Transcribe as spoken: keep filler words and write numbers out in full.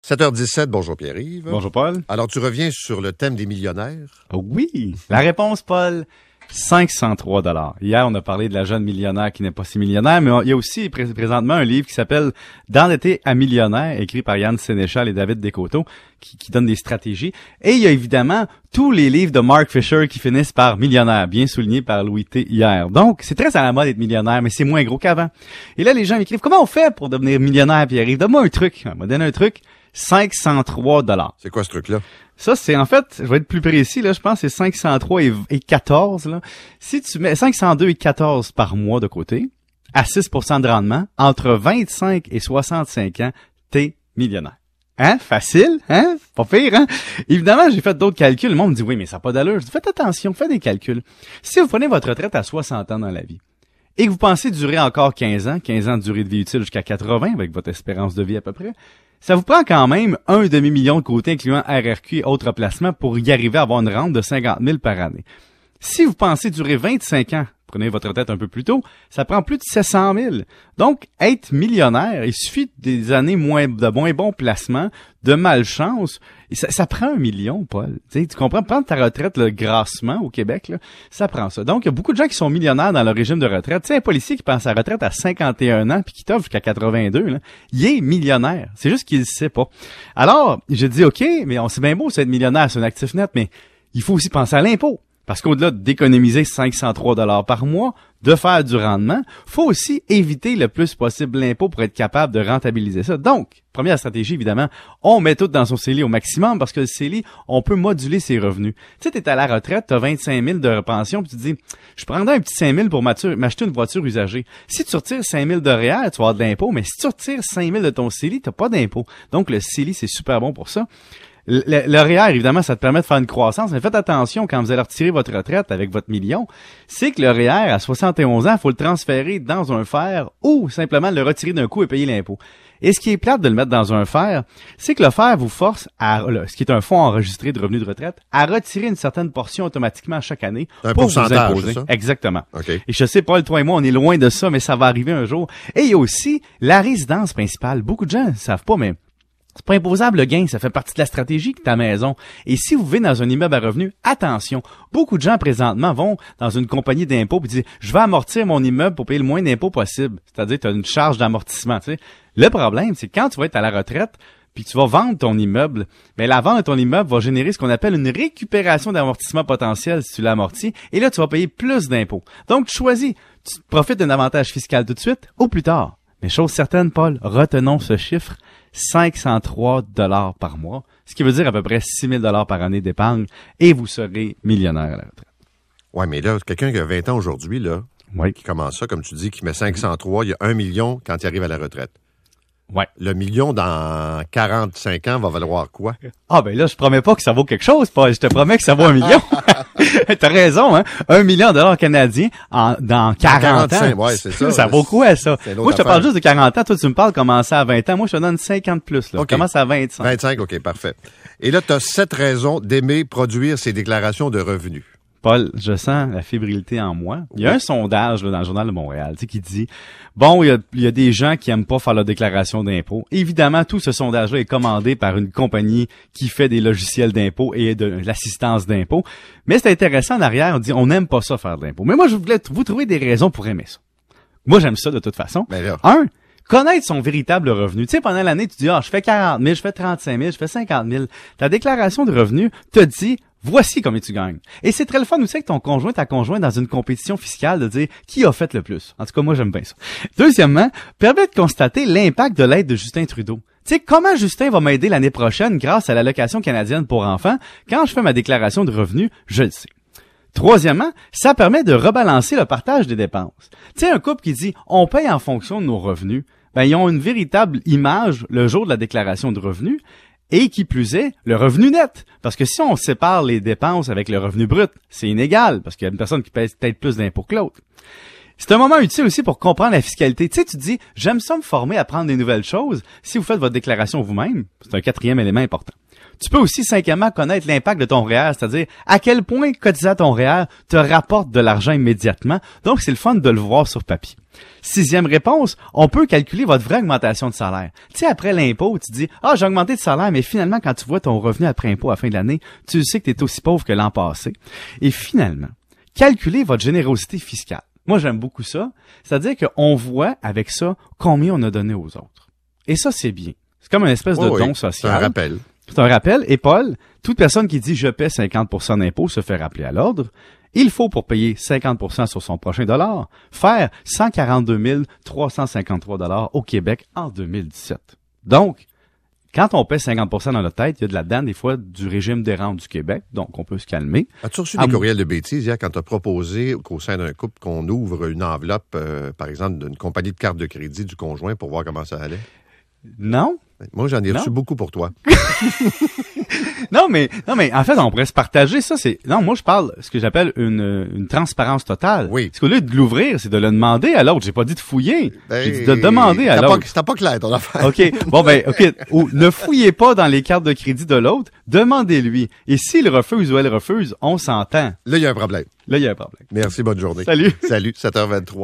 sept heures dix-sept, bonjour Pierre-Yves. Bonjour Paul. Alors tu reviens sur le thème des millionnaires. Oui, la réponse Paul, cinq cent trois dollars. Hier, on a parlé de la jeune millionnaire qui n'est pas si millionnaire, mais il y a aussi pré- présentement un livre qui s'appelle « D'endetter à millionnaire », écrit par Yann Sénéchal et David Descoteaux, qui, qui donne des stratégies. Et il y a évidemment tous les livres de Mark Fisher qui finissent par « millionnaire », bien souligné par Louis T. hier. Donc, c'est très à la mode d'être millionnaire, mais c'est moins gros qu'avant. Et là, les gens m'écrivent « Comment on fait pour devenir millionnaire, Pierre-Yves? Donne-moi un truc. » On m'a donné un truc. cinq cent trois dollars. C'est quoi ce truc-là? Ça, c'est en fait, je vais être plus précis, là, je pense que c'est cinq cent trois et, et quatorze, là. Si tu mets cinq cent deux et quatorze par mois de côté, à six pour cent de rendement, entre vingt-cinq et soixante-cinq ans, t'es millionnaire. Hein? Facile? Hein? Pas pire, hein? Évidemment, j'ai fait d'autres calculs. Le monde me dit, oui, mais ça n'a pas d'allure. Je dis, faites attention, faites des calculs. Si vous prenez votre retraite à soixante ans dans la vie, et que vous pensez durer encore quinze ans, quinze ans de durée de vie utile jusqu'à quatre-vingts, avec votre espérance de vie à peu près, ça vous prend quand même un demi-million de côté, incluant R R Q et autres placements, pour y arriver à avoir une rente de cinquante mille par année. Si vous pensez durer vingt-cinq ans, prenez votre retraite un peu plus tôt, ça prend plus de sept cent mille. Donc, être millionnaire, il suffit des années moins de moins bons placements, de malchance. Et ça, ça prend un million, Paul. T'sais, tu comprends? Prendre ta retraite là, grassement au Québec, là, ça prend ça. Donc, il y a beaucoup de gens qui sont millionnaires dans leur régime de retraite. Tu sais, un policier qui pense à la retraite à cinquante et un ans puis qui t'offre jusqu'à quatre-vingt-deux, là, il est millionnaire. C'est juste qu'il ne sait pas. Alors, j'ai dit, OK, mais on sait bien beau, c'est être millionnaire, c'est un actif net, mais il faut aussi penser à l'impôt. Parce qu'au-delà d'économiser cinq cent trois dollars par mois, de faire du rendement, faut aussi éviter le plus possible l'impôt pour être capable de rentabiliser ça. Donc, première stratégie, évidemment, on met tout dans son C E L I au maximum parce que le C E L I, on peut moduler ses revenus. Tu sais, t'es à la retraite, t'as vingt-cinq mille de pension, puis tu te dis, je prendrais un petit cinq mille pour m'acheter une voiture usagée. Si tu retires cinq mille de R E E R, tu vas avoir de l'impôt, mais si tu retires cinq mille de ton C E L I, t'as pas d'impôt. Donc, le C E L I, c'est super bon pour ça. Le, le R E E R, évidemment, ça te permet de faire une croissance, mais faites attention quand vous allez retirer votre retraite avec votre million, c'est que le R E E R, à soixante et onze ans, il faut le transférer dans un F E R ou simplement le retirer d'un coup et payer l'impôt. Et ce qui est plate de le mettre dans un F E R, c'est que le F E R vous force, à, là, ce qui est un fonds enregistré de revenus de retraite, à retirer une certaine portion automatiquement chaque année un pour vous imposer. Ça? Exactement. Okay. Et je sais, Paul, toi et moi, on est loin de ça, mais ça va arriver un jour. Et il y a aussi la résidence principale. Beaucoup de gens ne savent pas, mais c'est pas imposable le gain, ça fait partie de la stratégie de ta maison. Et si vous vivez dans un immeuble à revenus, attention, beaucoup de gens présentement vont dans une compagnie d'impôts et disent « Je vais amortir mon immeuble pour payer le moins d'impôts possible. » C'est-à-dire tu as une charge d'amortissement. Tu sais. Le problème, c'est quand tu vas être à la retraite puis tu vas vendre ton immeuble, mais la vente de ton immeuble va générer ce qu'on appelle une récupération d'amortissement potentiel si tu l'amortis, et là tu vas payer plus d'impôts. Donc tu choisis, tu profites d'un avantage fiscal tout de suite ou plus tard. Mais chose certaine, Paul, retenons ce chiffre, cinq cent trois dollars par mois, ce qui veut dire à peu près six mille dollars par année d'épargne, et vous serez millionnaire à la retraite. Ouais, mais là, quelqu'un qui a vingt ans aujourd'hui, là, oui. qui commence ça, comme tu dis, qui met cinq cent trois, il y a un million quand il arrive à la retraite. Ouais. Le million dans quarante-cinq ans va valoir quoi? Ah ben là, je promets pas que ça vaut quelque chose, Paul. Je te promets que ça vaut un million. T'as raison, hein? Un million de dollars canadiens en, dans quarante ans. Ouais, c'est ça. Ça vaut quoi, ça? Moi, je te affaire. parle juste de quarante ans. Toi, tu me parles commencer à vingt ans. Moi, je te donne cinquante plus, là. Okay. Commence à vingt-cinq. vingt-cinq, OK, parfait. Et là, tu as sept raisons d'aimer produire ces déclarations de revenus. Paul, je sens la fébrilité en moi. Il y a un sondage là, dans le Journal de Montréal, tu sais, qui dit bon, il y, a, il y a des gens qui aiment pas faire leur déclaration d'impôt. Évidemment, tout ce sondage-là est commandé par une compagnie qui fait des logiciels d'impôt et de, de l'assistance d'impôt. Mais c'est intéressant en arrière, on dit on n'aime pas ça faire de l'impôt. Mais moi, je voulais vous trouver des raisons pour aimer ça. Moi, j'aime ça de toute façon. Ben là. Un, connaître son véritable revenu. Tu sais, pendant l'année, tu dis ah, je fais quarante mille, je fais trente-cinq mille, je fais cinquante mille. Ta déclaration de revenus te dit voici combien tu gagnes. Et c'est très le fun aussi avec ton conjoint, ta conjointe dans une compétition fiscale de dire qui a fait le plus. En tout cas, moi, j'aime bien ça. Deuxièmement, permet de constater l'impact de l'aide de Justin Trudeau. Tu sais, comment Justin va m'aider l'année prochaine grâce à l'allocation canadienne pour enfants? Quand je fais ma déclaration de revenus, je le sais. Troisièmement, ça permet de rebalancer le partage des dépenses. Tu sais, un couple qui dit on paye en fonction de nos revenus, ben ils ont une véritable image le jour de la déclaration de revenus. Et qui plus est, le revenu net. Parce que si on sépare les dépenses avec le revenu brut, c'est inégal, parce qu'il y a une personne qui paye peut-être plus d'impôts que l'autre. C'est un moment utile aussi pour comprendre la fiscalité. Tu sais, tu te dis, j'aime ça me former à apprendre des nouvelles choses. Si vous faites votre déclaration vous-même, c'est un quatrième élément important. Tu peux aussi, cinquièmement, connaître l'impact de ton R E E R, c'est-à-dire à quel point cotiser à ton R E E R te rapporte de l'argent immédiatement. Donc, c'est le fun de le voir sur papier. Sixième réponse, on peut calculer votre vraie augmentation de salaire. Tu sais, après l'impôt, tu dis « Ah, j'ai augmenté de salaire », mais finalement, quand tu vois ton revenu après impôt à la fin de l'année, tu sais que tu es aussi pauvre que l'an passé. Et finalement, calculer votre générosité fiscale. Moi, j'aime beaucoup ça. C'est-à-dire qu'on voit avec ça combien on a donné aux autres. Et ça, c'est bien. C'est comme une espèce oh de oui, don social. C'est un rappel. C'est un rappel. Et Paul, toute personne qui dit « je paie cinquante pour cent d'impôts » se fait rappeler à l'ordre. Il faut, pour payer cinquante pour cent sur son prochain dollar, faire cent quarante-deux mille trois cent cinquante-trois dollars au Québec en deux mille dix-sept. Donc, quand on paie cinquante pour cent dans notre tête, il y a de là-dedans, des fois, du régime des rentes du Québec, donc on peut se calmer. As-tu reçu À des m- courriels de bêtises hier quand tu as proposé qu'au sein d'un couple qu'on ouvre une enveloppe, euh, par exemple, d'une compagnie de carte de crédit du conjoint pour voir comment ça allait? Non? Moi, j'en ai Non. reçu beaucoup pour toi. Non, mais, non, mais, en fait, on pourrait se partager ça, c'est, non, moi, je parle, ce que j'appelle une, une transparence totale. Oui. Parce qu'au lieu de l'ouvrir, c'est de le demander à l'autre. J'ai pas dit de fouiller. Ben, J'ai dit de demander à c'était l'autre. pas- C'était pas clair, ton affaire. OK. Bon, ben, OK. Ou, ne fouillez pas dans les cartes de crédit de l'autre. Demandez-lui. Et s'il refuse ou elle refuse, on s'entend. Là, il y a un problème. Là, il y a un problème. Merci, bonne journée. Salut. Salut, sept heures vingt-trois.